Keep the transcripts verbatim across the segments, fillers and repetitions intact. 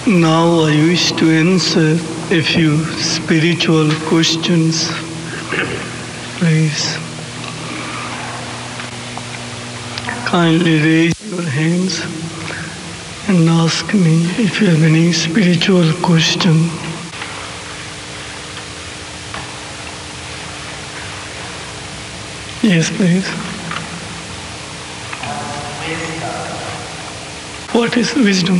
Now I wish to answer a few spiritual questions. Please kindly raise your hands and ask me if you have any spiritual question. Yes, please. What is wisdom?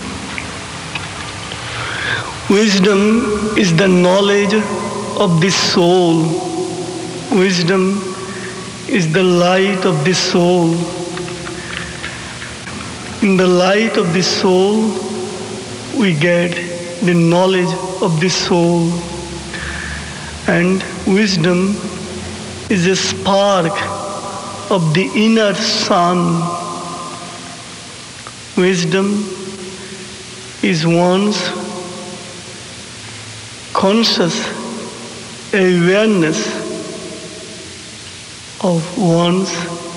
Wisdom is the knowledge of the soul. Wisdom is the light of the soul. In the light of the soul, we get the knowledge of the soul. And wisdom is a spark of the inner sun. Wisdom is one's conscious awareness of one's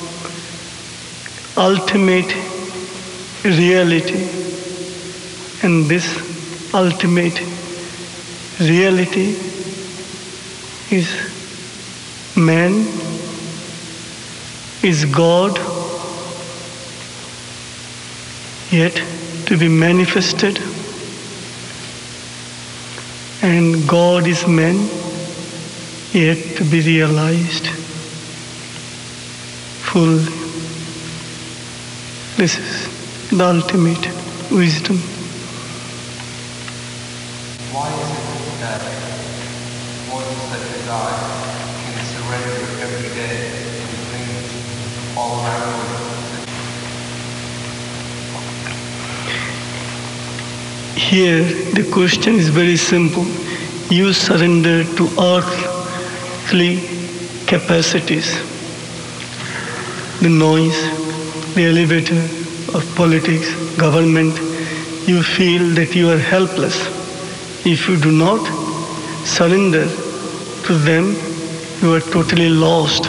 ultimate reality. And this ultimate reality is man, is God, yet to be manifested. And God is man, yet to be realized fully. This is the ultimate wisdom. Why is it that one such as I can surrender every day to things all around me? Here, the question is very simple. You surrender to earthly capacities, the noise, the elevator of politics, government. You feel that you are helpless. If you do not surrender to them, you are totally lost.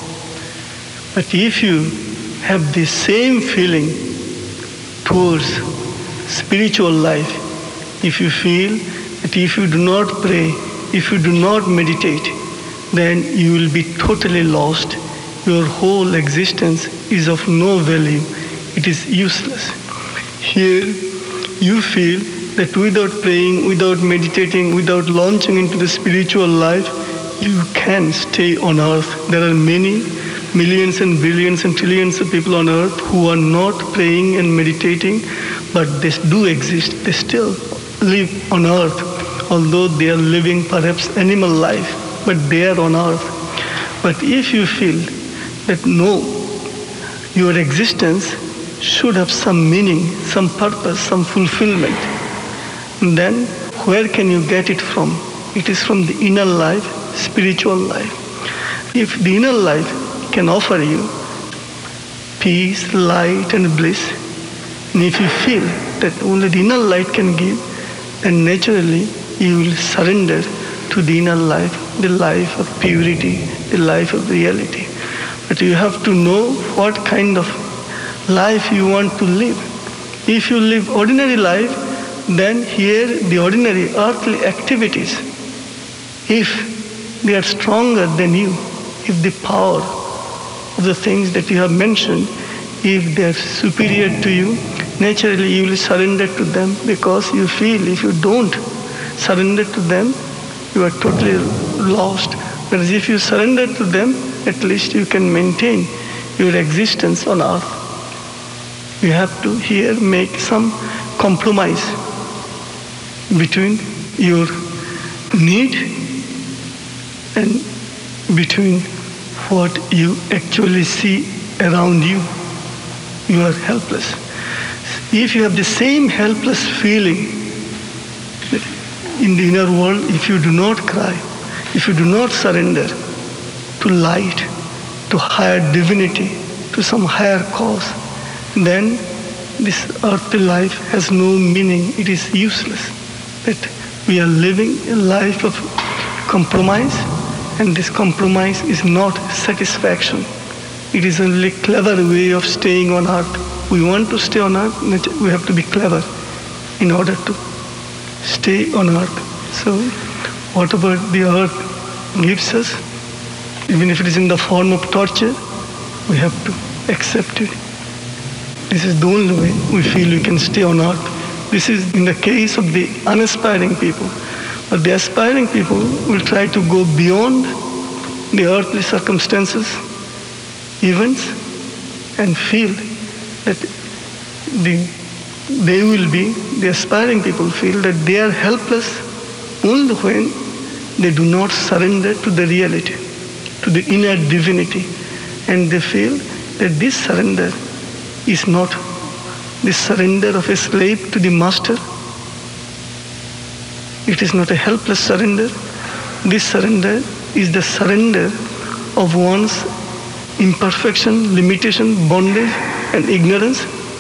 But if you have the same feeling towards spiritual life, if you feel that if you do not pray, if you do not meditate, then you will be totally lost. Your whole existence is of no value. It is useless. Here you feel that without praying, without meditating, without launching into the spiritual life, you can stay on earth. There are many millions and billions and trillions of people on earth who are not praying and meditating, but they do exist. They still live on earth, although they are living perhaps animal life, but they are on earth. But if you feel that no, your existence should have some meaning, some purpose, some fulfillment, then where can you get it from? It is from the inner life, spiritual life. If the inner life can offer you peace, light, and bliss, and if you feel that only the inner light can give, then naturally you will surrender to the inner life, the life of purity, the life of reality. But you have to know what kind of life you want to live. If you live ordinary life, then here the ordinary earthly activities, if they are stronger than you, if the power of the things that you have mentioned, if they are superior to you, naturally you will surrender to them, because you feel if you don't surrender to them, you are totally lost. Whereas if you surrender to them, at least you can maintain your existence on earth. You have to here make some compromise between your need and between what you actually see around you. You are helpless. If you have the same helpless feeling in the inner world, if you do not cry, if you do not surrender to light, to higher divinity, to some higher cause, then this earthly life has no meaning. It is useless. That we are living a life of compromise, and this compromise is not satisfaction. It is only a clever way of staying on earth. We want to stay on earth, we have to be clever. in order to stay on earth. So whatever the earth gives us, even if it is in the form of torture, we have to accept it. This is the only way we feel we can stay on earth. This is in the case of the unaspiring people. But the aspiring people will try to go beyond the earthly circumstances, events, and feel that the, they will be, the aspiring people feel that they are helpless only when they do not surrender to the reality, to the inner divinity. And they feel that this surrender is not the surrender of a slave to the master. It is not a helpless surrender. This surrender is the surrender of one's imperfection, limitation, bondage, and ignorance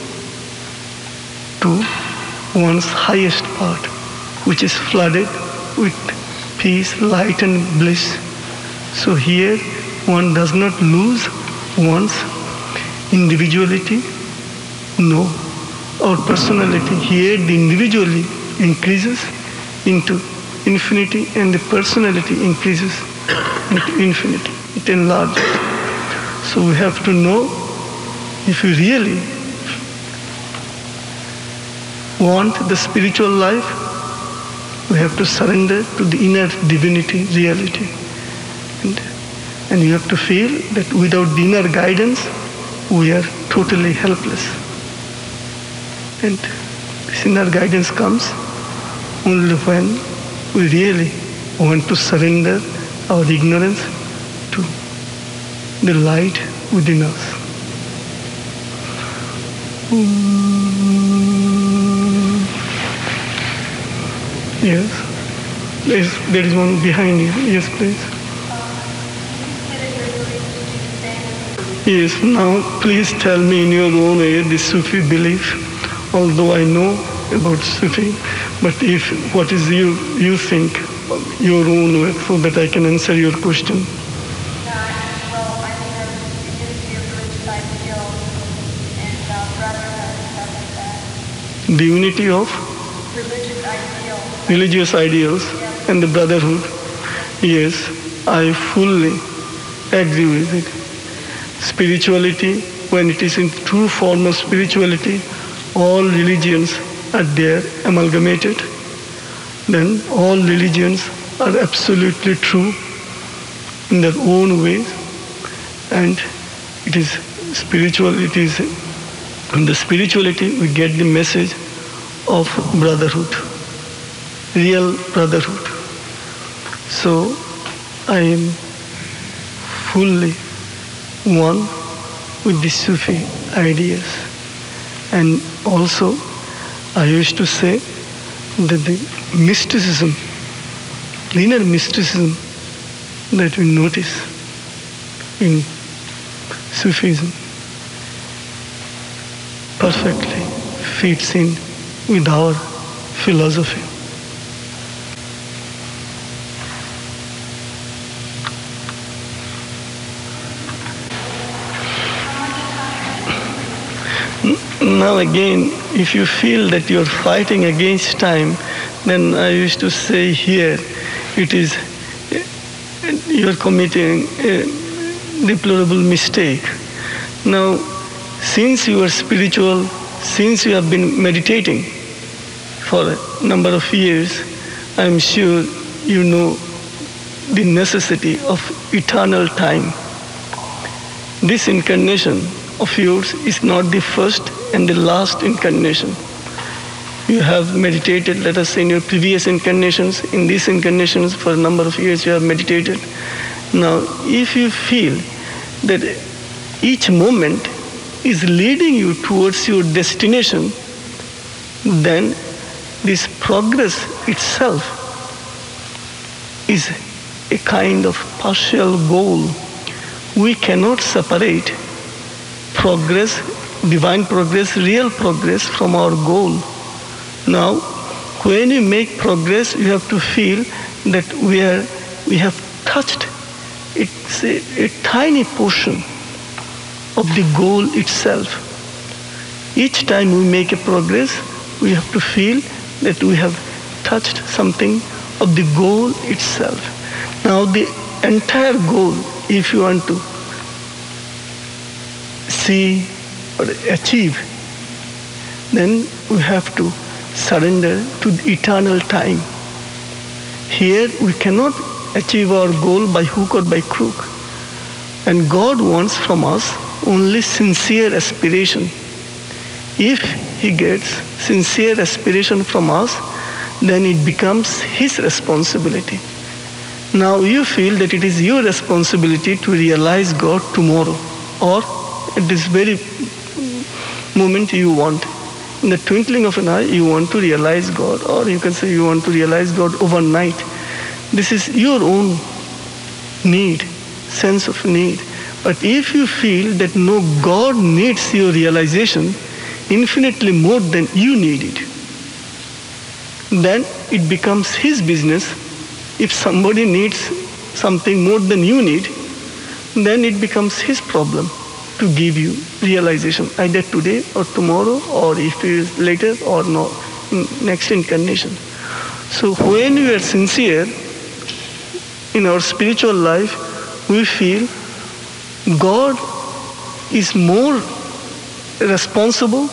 to one's highest part, which is flooded with peace, light, and bliss. So here one does not lose one's individuality, no, or personality. Here the individuality increases into infinity and the personality increases into infinity. It enlarges. So we have to know, if we really want the spiritual life, we have to surrender to the inner divinity reality. And, and you have to feel that without the inner guidance, we are totally helpless. And this inner guidance comes only when we really want to surrender our ignorance to the light within us. Mm. Yes. There is, there is one behind you. Yes, please. Yes, now please tell me in your own way the Sufi belief, although I know about Sufi, but if what is you you think your own way, so that I can answer your question. Well, I think it gives you religious ideals and uh, brotherhood and stuff like that. The unity of Religious ideals. religious ideals Yeah. and the brotherhood. Yes, I fully agree with it. Spirituality, when it is in true form of spirituality, all religions are there amalgamated. Then all religions are absolutely true in their own way, and it is spiritual. It is in the spirituality we get the message of brotherhood, real brotherhood. So I am fully one with the Sufi ideas. And also, I used to say that the mysticism, the inner mysticism that we notice in Sufism perfectly fits in with our philosophy. Now again, if you feel that you're fighting against time, then I used to say here, it is, you're committing a deplorable mistake. Now, since you are spiritual, since you have been meditating for a number of years, I'm sure you know the necessity of eternal time. This incarnation of yours is not the first and the last incarnation. You have meditated, let us say, in your previous incarnations, in these incarnations for a number of years you have meditated. Now, if you feel that each moment is leading you towards your destination, then this progress itself is a kind of partial goal. We cannot separate progress, divine progress, real progress from our goal. Now, when you make progress, you have to feel that we are, we have touched it's a, a tiny portion of the goal itself. Each time we make a progress, We have to feel that we have touched something of the goal itself. Now the entire goal, if you want to see or achieve, then we have to surrender to the eternal time. Here we cannot achieve our goal by hook or by crook. And God wants from us only sincere aspiration. If He gets sincere aspiration from us, then it becomes His responsibility. Now you feel that it is your responsibility to realize God tomorrow, or at this very moment you want. In the twinkling of an eye, you want to realize God, or you can say you want to realize God overnight. This is your own need, sense of need. But if you feel that no, God needs your realization infinitely more than you need it, then it becomes His business. If somebody needs something more than you need, then it becomes His problem to give you realization, either today or tomorrow, or if it is later or no, in next incarnation. So when we are sincere in our spiritual life, we feel God is more responsible,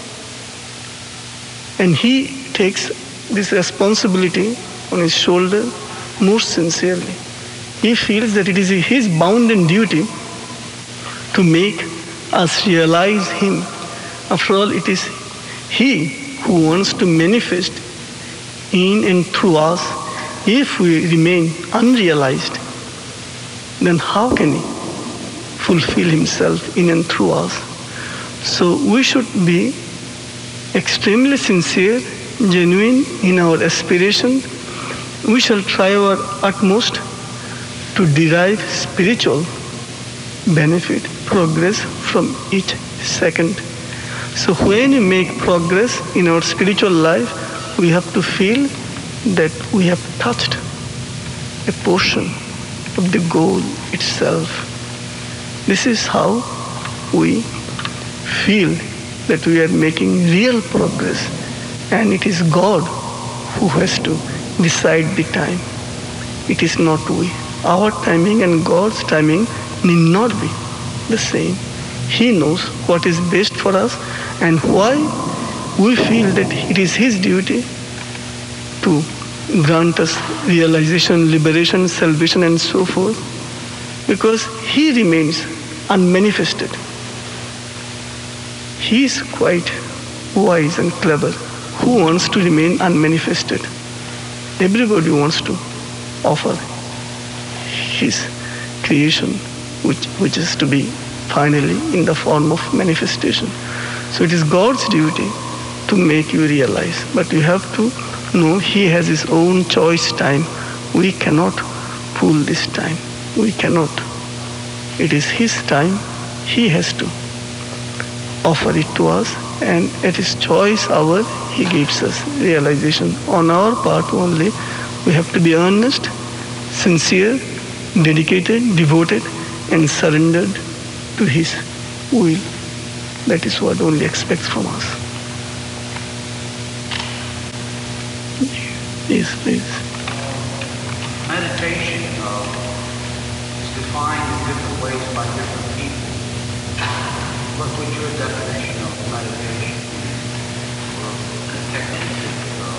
and He takes this responsibility on His shoulder more sincerely. He feels that it is His bounden duty to make us realize Him. After all, it is He who wants to manifest in and through us. If we remain unrealized, then how can He fulfill Himself in and through us? So we should be extremely sincere, genuine in our aspiration. We shall try our utmost to derive spiritual benefit, progress from each second. So when we make progress in our spiritual life, we have to feel that we have touched a portion of the goal itself. This is how we feel that we are making real progress, and it is God who has to decide the time. It is not we. Our timing and God's timing need not be the same. He knows what is best for us, and why we feel that it is His duty to grant us realization, liberation, salvation, and so forth, because He remains unmanifested. He is quite wise and clever. Who wants to remain unmanifested? Everybody wants to offer his creation, which, which is to be finally in the form of manifestation. So it is God's duty to make you realize. But you have to know He has His own choice time. We cannot pull this time. We cannot. It is His time. He has to offer it to us, and at His choice hour, He gives us realization. On our part only, we have to be earnest, sincere, dedicated, devoted, and surrendered to His will. That is what only expects from us. Yes, please. Meditation uh, is defined in different ways by different people. What would your definition of meditation or technique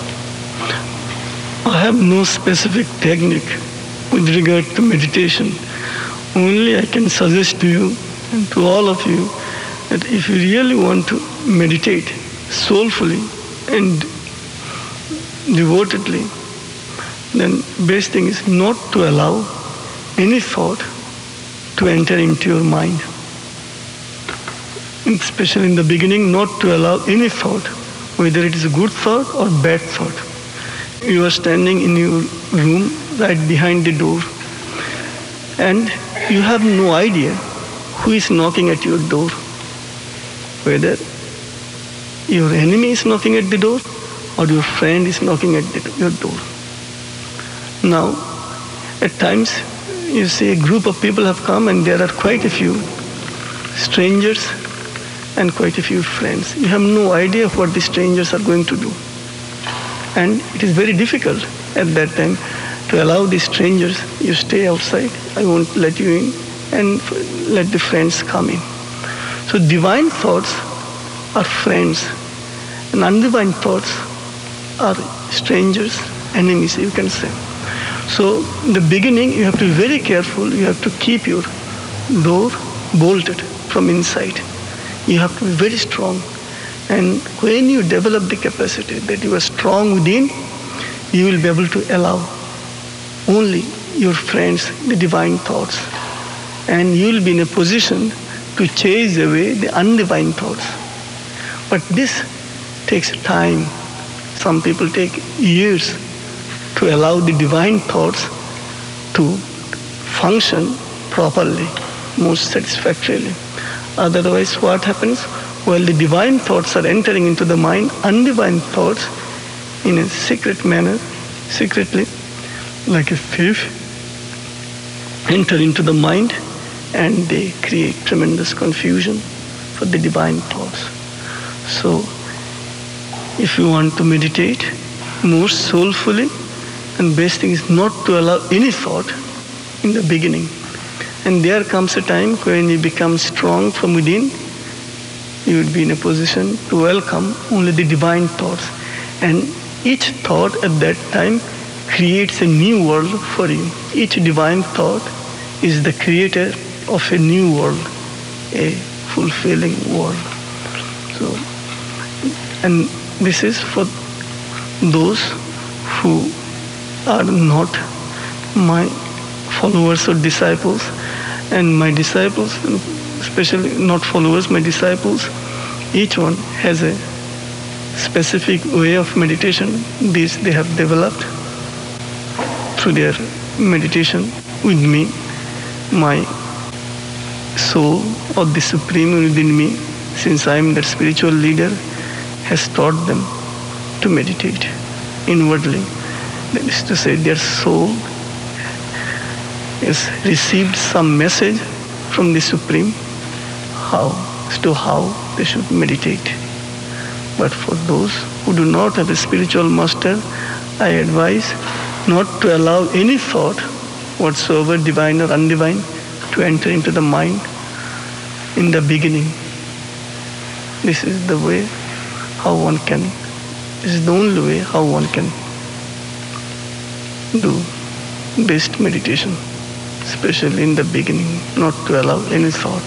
uh, I have no specific technique with regard to meditation. Only I can suggest to you and to all of you that if you really want to meditate soulfully and devotedly, then best thing is not to allow any thought to enter into your mind. Especially in the beginning, not to allow any thought, whether it is a good thought or bad thought. You are standing in your room right behind the door, and you have no idea who is knocking at your door. Whether your enemy is knocking at the door or your friend is knocking at the, your door. Now, at times, you see a group of people have come and there are quite a few strangers and quite a few friends. You have no idea what the strangers are going to do. And it is very difficult at that time to allow the strangers, you stay outside, I won't let you in, and let the friends come in. So divine thoughts are friends, and undivine thoughts are strangers, enemies, you can say. So in the beginning, you have to be very careful. You have to keep your door bolted from inside. You have to be very strong. And when you develop the capacity that you are strong within, you will be able to allow only your friends the divine thoughts. And you will be in a position to chase away the undivine thoughts. But this takes time. Some people take years to allow the divine thoughts to function properly, most satisfactorily. Otherwise, what happens? While the divine thoughts are entering into the mind, undivine thoughts, in a secret manner, secretly, like a thief, enter into the mind, and they create tremendous confusion for the divine thoughts. So, if you want to meditate more soulfully, and best thing is not to allow any thought in the beginning. And there comes a time when you become strong from within, you would be in a position to welcome only the divine thoughts. And each thought at that time creates a new world for you. Each divine thought is the creator of a new world, a fulfilling world. So, and this is for those who are not my followers or disciples. And my disciples, especially not followers, my disciples, each one has a specific way of meditation. This they have developed through their meditation with me. My soul or the Supreme within me, since I am their spiritual leader, has taught them to meditate inwardly. That is to say, their soul has received some message from the Supreme how as to how they should meditate. But for those who do not have a spiritual master, I advise not to allow any thought whatsoever, divine or undivine, to enter into the mind in the beginning. This is the way how one can, this is the only way how one can do best meditation, especially in the beginning, not to allow any thought.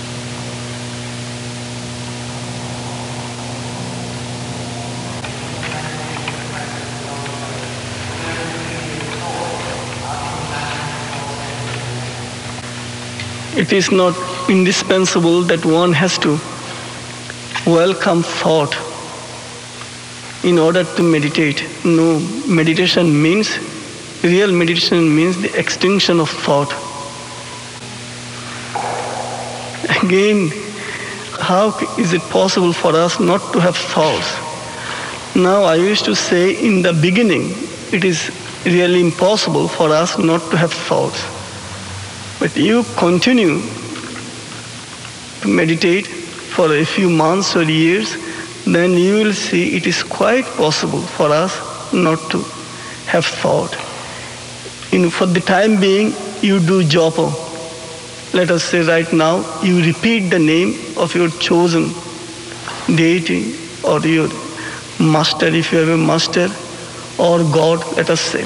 It is not indispensable that one has to welcome thought in order to meditate. No, meditation means, real meditation means the extinction of thought. Again, how is it possible for us not to have thoughts? Now, I used to say in the beginning, it is really impossible for us not to have thoughts. But you continue to meditate for a few months or years, then you will see it is quite possible for us not to have thought. In, for the time being, you do japa. Let us say right now, you repeat the name of your chosen deity or your master, if you have a master, or God, let us say.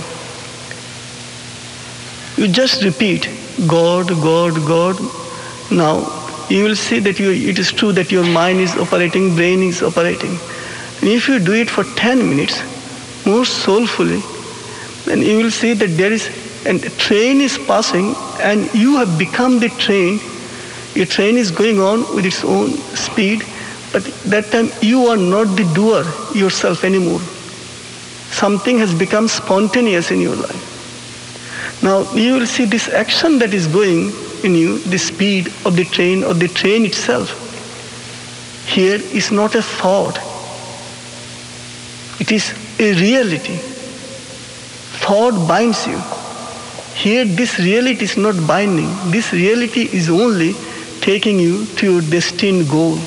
You just repeat, God, God, God. Now, you will see that you, it is true that your mind is operating, brain is operating. And if you do it for ten minutes, more soulfully, then you will see that there is, and a train is passing, and you have become the train. Your train is going on with its own speed, but that time you are not the doer yourself anymore. Something has become spontaneous in your life. Now, you will see this action that is going in you, the speed of the train or the train itself. Here is not a thought. It is a reality. Thought binds you. Here, this reality is not binding. This reality is only taking you to your destined goal.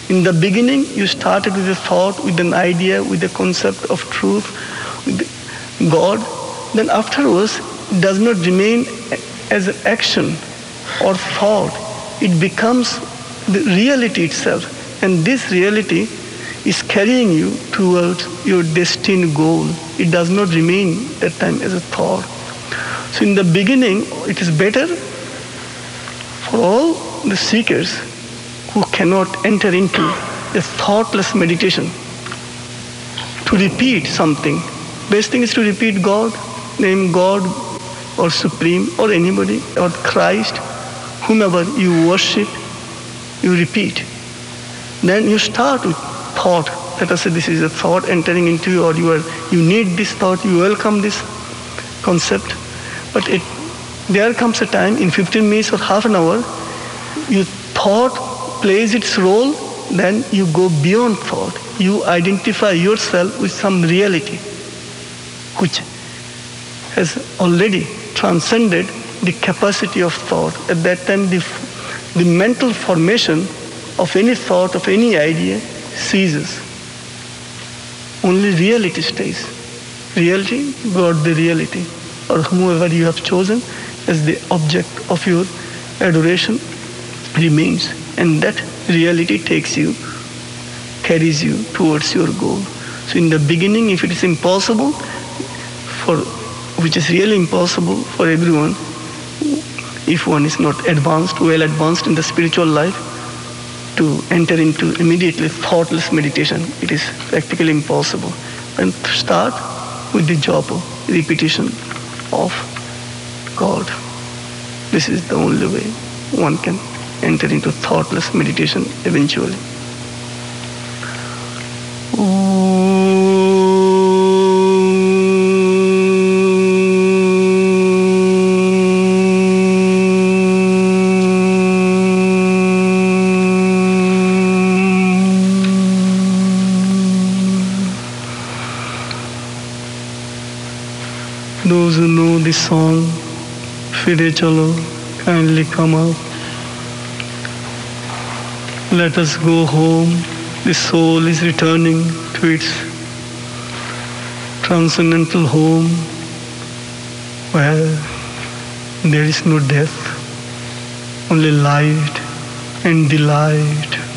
In the beginning, you started with a thought, with an idea, with a concept of truth, with God. Then afterwards, it does not remain as an action or thought. It becomes the reality itself. And this reality is carrying you towards your destined goal. It does not remain that time as a thought. So in the beginning, it is better for all the seekers who cannot enter into a thoughtless meditation to repeat something. Best thing is to repeat God, name God or Supreme or anybody or Christ, whomever you worship, you repeat. Then you start with thought. Let us say this is a thought entering into you, or you are you need this thought, you welcome this concept. But it there comes a time in fifteen minutes or half an hour, you thought plays its role, then you go beyond thought. You identify yourself with some reality which has already transcended the capacity of thought. At that time, the, the mental formation of any thought, of any idea ceases. Only reality stays. Reality, God the reality, or whomever you have chosen as the object of your adoration remains. And that reality takes you, carries you towards your goal. So in the beginning, if it is impossible, for which is really impossible for everyone, if one is not advanced, well advanced in the spiritual life, to enter into immediately thoughtless meditation, it is practically impossible. And start with the japa, repetition of God. This is the only way one can enter into thoughtless meditation eventually. Those who know this song, Fire Chalo, kindly come up. Let us go home. The soul is returning to its transcendental home where there is no death, only light and delight.